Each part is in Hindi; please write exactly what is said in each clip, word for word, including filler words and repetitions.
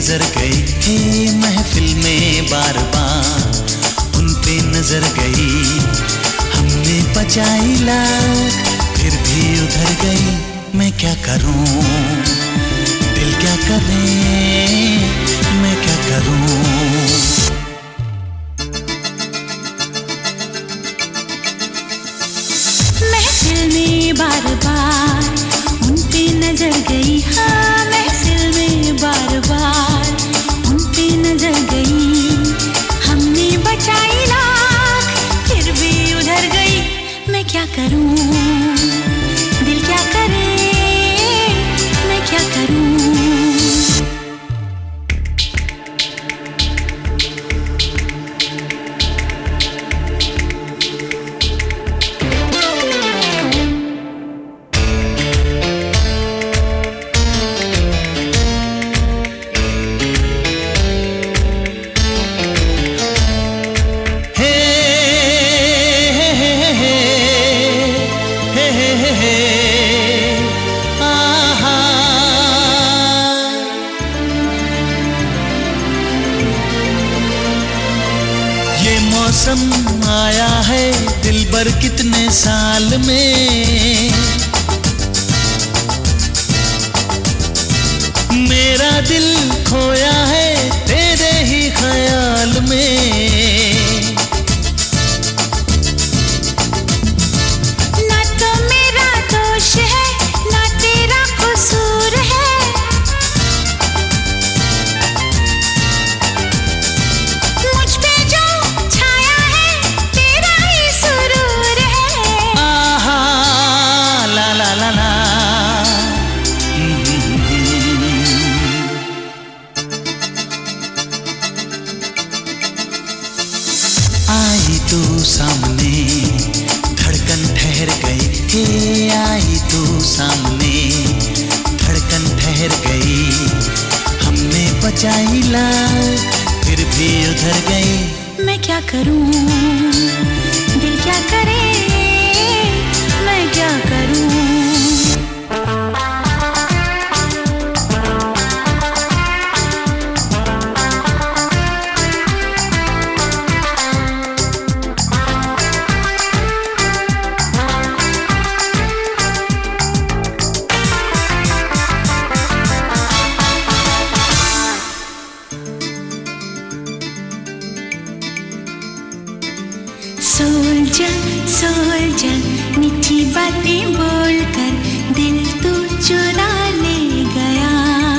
नजर गई, हे महफिल में बार बार उन पे नजर गई। हमने बचाई लाख फिर भी उधर गई। मैं क्या करूं, दिल क्या करे, मैं क्या करूं। महफिल में बार बार उन पे नजर गई, हाँ महफिल में बार बार उन पे नजर गई। हमने बचाई लाख फिर भी उधर गई। मैं क्या करूं, दिल क्या करे, मैं क्या करूं। मौसम आया है दिलबर कितने साल में, मेरा दिल खोया है तेरे ही ख्याल में। ना तो मेरा दोष है ना तेरा कसूर है, मुझ पे जो छाया है तेरा ही सुरूर है। आहा ला ला ला ला। आई तू सामने धड़कन ठहर गई, हे आई तू सामने धड़कन ठहर गई। हमने बचाई लाख फिर भी उधर गई। मैं क्या करूं, दिल क्या करे, मैं क्या करूं। सोल्जर सोल्जर मीठी बातें बोलकर दिल तू चुरा ले गया।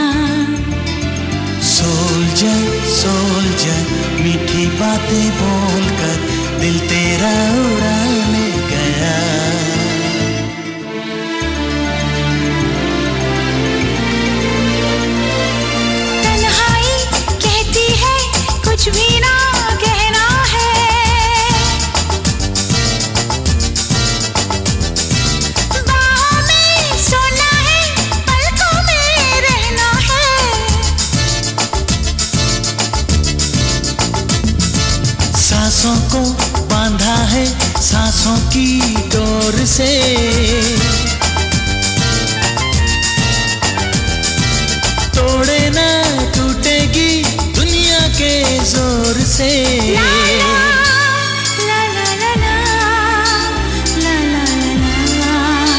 सोल्जर सोल्जर मीठी बातें बोलकर दिल तेरा उड़ा ले गया। तन्हाई कहती है कुछ भी ना कहना है, सांसों को बांधा है सांसों की डोर से, तोड़े ना टूटेगी दुनिया के जोर से। ला ला ला ला ला ला ला ला।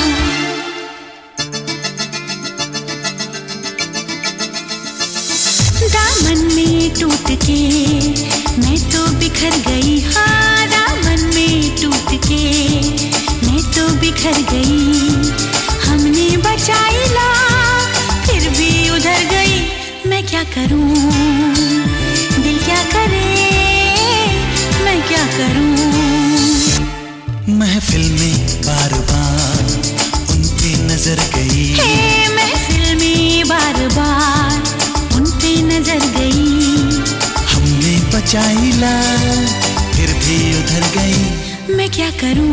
दामन में टूट के मैं तो बिखर गई, हाँ दामन में टूट के मैं तो बिखर गई। हमने बचाई लाख फिर भी उधर गई। मैं क्या करूं, दिल क्या करे, मैं क्या करूं। महफिल में बार बार उन पे नजर गई, हे महफिल में बार बार उन पे नजर गई। हमने बचाई लाख फिर भी उधर गई। मैं क्या करूं,